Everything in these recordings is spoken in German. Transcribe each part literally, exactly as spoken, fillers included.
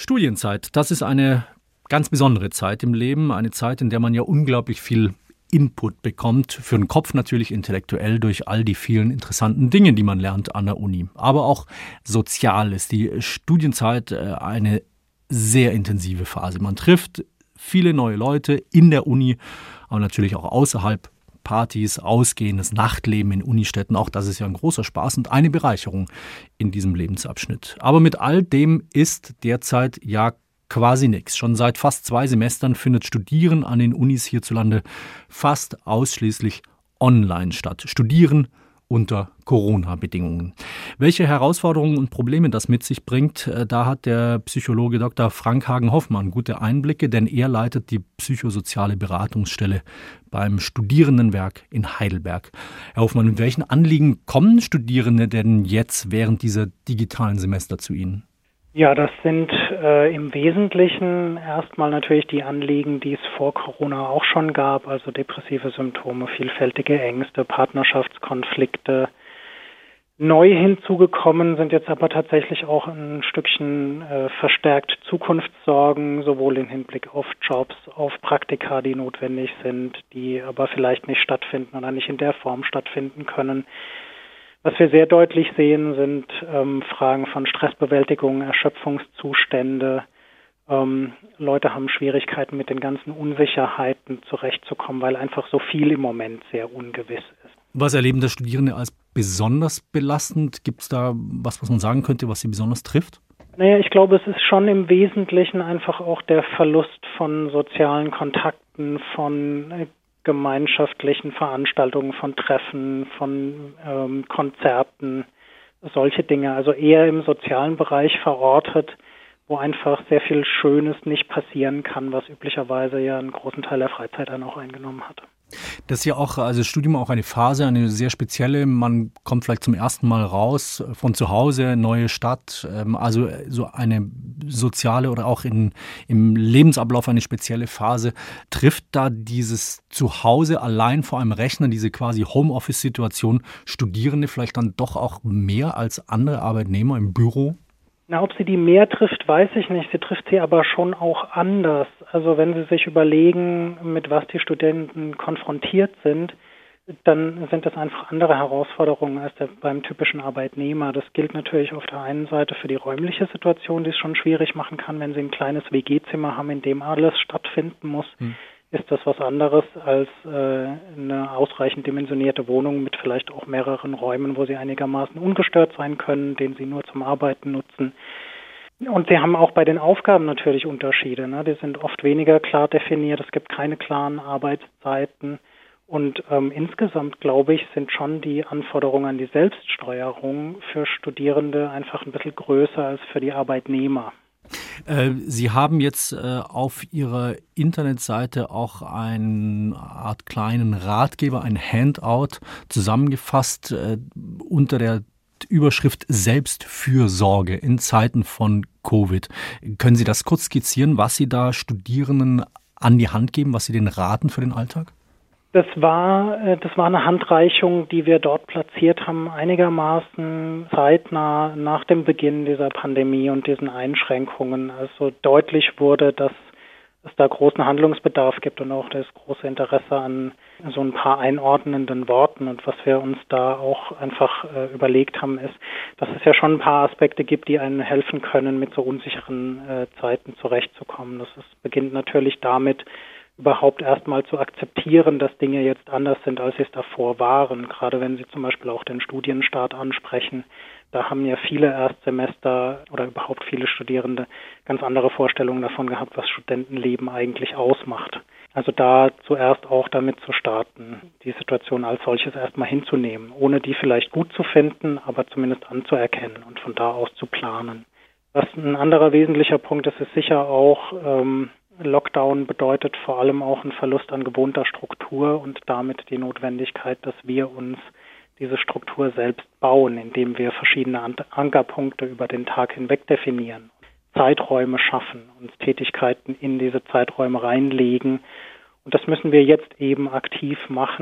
Studienzeit, das ist eine ganz besondere Zeit im Leben, eine Zeit, in der man ja unglaublich viel Input bekommt, für den Kopf natürlich intellektuell durch all die vielen interessanten Dinge, die man lernt an der Uni. Aber auch sozial ist die Studienzeit eine sehr intensive Phase. Man trifft viele neue Leute in der Uni, aber natürlich auch außerhalb. Partys, Ausgehen, das Nachtleben in Unistädten, auch das ist ja ein großer Spaß und eine Bereicherung in diesem Lebensabschnitt. Aber mit all dem ist derzeit ja quasi nichts. Schon seit fast zwei Semestern findet Studieren an den Unis hierzulande fast ausschließlich online statt. Studieren unter Corona-Bedingungen. Welche Herausforderungen und Probleme das mit sich bringt, da hat der Psychologe Doktor Frank Hagen-Hoffmann gute Einblicke, denn er leitet die psychosoziale Beratungsstelle beim Studierendenwerk in Heidelberg. Herr Hoffmann, mit welchen Anliegen kommen Studierende denn jetzt während dieser digitalen Semester zu Ihnen? Ja, das sind äh, im Wesentlichen erstmal natürlich die Anliegen, die es vor Corona auch schon gab, also depressive Symptome, vielfältige Ängste, Partnerschaftskonflikte. Neu hinzugekommen sind jetzt aber tatsächlich auch ein Stückchen äh, verstärkt Zukunftssorgen, sowohl im Hinblick auf Jobs, auf Praktika, die notwendig sind, die aber vielleicht nicht stattfinden oder nicht in der Form stattfinden können. Was wir sehr deutlich sehen, sind ähm, Fragen von Stressbewältigung, Erschöpfungszustände. Ähm, Leute haben Schwierigkeiten, mit den ganzen Unsicherheiten zurechtzukommen, weil einfach so viel im Moment sehr ungewiss ist. Was erleben das Studierende als besonders belastend? Gibt es da was, was man sagen könnte, was sie besonders trifft? Naja, ich glaube, es ist schon im Wesentlichen einfach auch der Verlust von sozialen Kontakten, von äh, gemeinschaftlichen Veranstaltungen, von Treffen, von ähm, Konzerten, solche Dinge. Also eher im sozialen Bereich verortet, wo einfach sehr viel Schönes nicht passieren kann, was üblicherweise ja einen großen Teil der Freizeit dann auch eingenommen hat. Das ist ja auch, also das Studium auch eine Phase, eine sehr spezielle. Man kommt vielleicht zum ersten Mal raus von zu Hause, neue Stadt, also so eine soziale oder auch in, im Lebensablauf eine spezielle Phase. Trifft da dieses Zuhause allein vor einem Rechner, diese quasi Homeoffice-Situation, Studierende vielleicht dann doch auch mehr als andere Arbeitnehmer im Büro? Na, ob sie die mehr trifft, weiß ich nicht. Sie trifft sie aber schon auch anders. Also wenn Sie sich überlegen, mit was die Studenten konfrontiert sind, dann sind das einfach andere Herausforderungen als der, beim typischen Arbeitnehmer. Das gilt natürlich auf der einen Seite für die räumliche Situation, die es schon schwierig machen kann, wenn Sie ein kleines W G-Zimmer haben, in dem alles stattfinden muss. Hm. Ist das was anderes als äh, eine ausreichend dimensionierte Wohnung mit vielleicht auch mehreren Räumen, wo sie einigermaßen ungestört sein können, den sie nur zum Arbeiten nutzen. Und sie haben auch bei den Aufgaben natürlich Unterschiede, ne? Die sind oft weniger klar definiert, es gibt keine klaren Arbeitszeiten. Und ähm, insgesamt, glaube ich, sind schon die Anforderungen an die Selbststeuerung für Studierende einfach ein bisschen größer als für die Arbeitnehmer. Sie haben jetzt auf Ihrer Internetseite auch eine Art kleinen Ratgeber, ein Handout zusammengefasst unter der Überschrift Selbstfürsorge in Zeiten von Covid. Können Sie das kurz skizzieren, was Sie da Studierenden an die Hand geben, was Sie denen raten für den Alltag? Das war, das war eine Handreichung, die wir dort platziert haben, einigermaßen zeitnah nach dem Beginn dieser Pandemie und diesen Einschränkungen. Also deutlich wurde, dass es da großen Handlungsbedarf gibt und auch das große Interesse an so ein paar einordnenden Worten. Und was wir uns da auch einfach äh, überlegt haben, ist, dass es ja schon ein paar Aspekte gibt, die einem helfen können, mit so unsicheren äh, Zeiten zurechtzukommen. Das ist, beginnt natürlich damit, überhaupt erstmal zu akzeptieren, dass Dinge jetzt anders sind, als sie es davor waren. Gerade wenn Sie zum Beispiel auch den Studienstart ansprechen, da haben ja viele Erstsemester oder überhaupt viele Studierende ganz andere Vorstellungen davon gehabt, was Studentenleben eigentlich ausmacht. Also da zuerst auch damit zu starten, die Situation als solches erstmal hinzunehmen, ohne die vielleicht gut zu finden, aber zumindest anzuerkennen und von da aus zu planen. Was ein anderer wesentlicher Punkt ist, ist sicher auch, ähm, Lockdown bedeutet vor allem auch einen Verlust an gewohnter Struktur und damit die Notwendigkeit, dass wir uns diese Struktur selbst bauen, indem wir verschiedene Ankerpunkte über den Tag hinweg definieren, Zeiträume schaffen, uns Tätigkeiten in diese Zeiträume reinlegen. Und das müssen wir jetzt eben aktiv machen,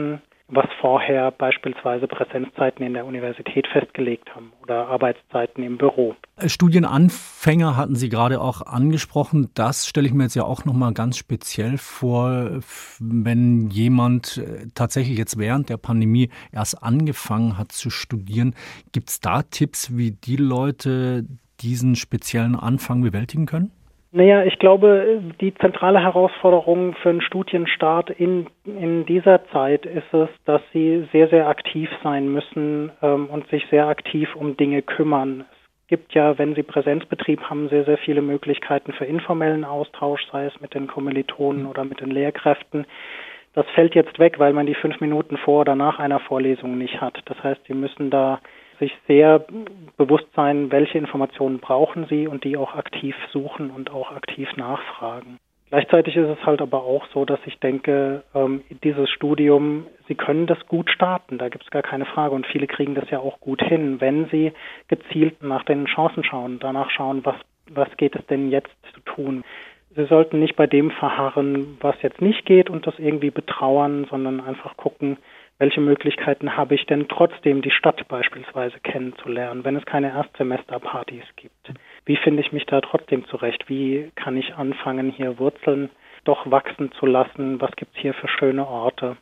was vorher beispielsweise Präsenzzeiten in der Universität festgelegt haben oder Arbeitszeiten im Büro. Studienanfänger hatten Sie gerade auch angesprochen. Das stelle ich mir jetzt ja auch nochmal ganz speziell vor, wenn jemand tatsächlich jetzt während der Pandemie erst angefangen hat zu studieren. Gibt es da Tipps, wie die Leute diesen speziellen Anfang bewältigen können? Naja, ich glaube, die zentrale Herausforderung für einen Studienstart in, in dieser Zeit ist es, dass sie sehr, sehr aktiv sein müssen ähm, und sich sehr aktiv um Dinge kümmern. Es gibt ja, wenn sie Präsenzbetrieb haben, sehr, sehr viele Möglichkeiten für informellen Austausch, sei es mit den Kommilitonen oder mit den Lehrkräften. Das fällt jetzt weg, weil man die fünf Minuten vor oder nach einer Vorlesung nicht hat. Das heißt, sie müssen da sich sehr bewusst sein, welche Informationen brauchen sie und die auch aktiv suchen und auch aktiv nachfragen. Gleichzeitig ist es halt aber auch so, dass ich denke, ähm, dieses Studium, sie können das gut starten, da gibt es gar keine Frage und viele kriegen das ja auch gut hin, wenn sie gezielt nach den Chancen schauen, danach schauen, was, was geht es denn jetzt zu tun. Sie sollten nicht bei dem verharren, was jetzt nicht geht und das irgendwie betrauern, sondern einfach gucken, welche Möglichkeiten habe ich denn trotzdem, die Stadt beispielsweise kennenzulernen, wenn es keine Erstsemesterpartys gibt? Wie finde ich mich da trotzdem zurecht? Wie kann ich anfangen, hier Wurzeln doch wachsen zu lassen? Was gibt es hier für schöne Orte?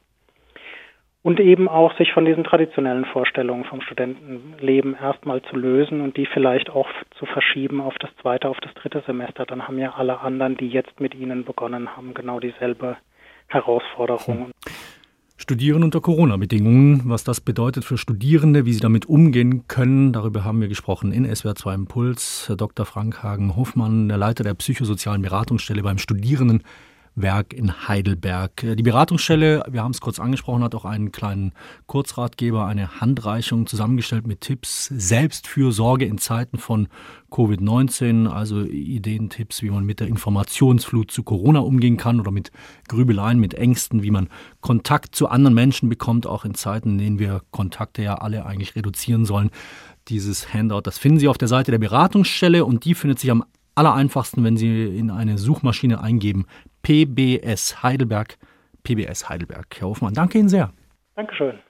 Und eben auch sich von diesen traditionellen Vorstellungen vom Studentenleben erstmal zu lösen und die vielleicht auch zu verschieben auf das zweite, auf das dritte Semester. Dann haben ja alle anderen, die jetzt mit Ihnen begonnen haben, genau dieselbe Herausforderung. Hm. Studieren unter Corona-Bedingungen, was das bedeutet für Studierende, wie sie damit umgehen können, darüber haben wir gesprochen in S W R zwei Impuls. Herr Doktor Frank Hagen-Hofmann, der Leiter der psychosozialen Beratungsstelle beim Studierendenwerk in Heidelberg. Die Beratungsstelle, wir haben es kurz angesprochen, hat auch einen kleinen Kurzratgeber, eine Handreichung zusammengestellt mit Tipps, Selbstfürsorge in Zeiten von Covid neunzehn, also Ideen, Tipps, wie man mit der Informationsflut zu Corona umgehen kann oder mit Grübeleien, mit Ängsten, wie man Kontakt zu anderen Menschen bekommt, auch in Zeiten, in denen wir Kontakte ja alle eigentlich reduzieren sollen. Dieses Handout, das finden Sie auf der Seite der Beratungsstelle und die findet sich am allereinfachsten, wenn Sie in eine Suchmaschine eingeben, P B S Heidelberg, P B S Heidelberg. Herr Hofmann, danke Ihnen sehr. Dankeschön.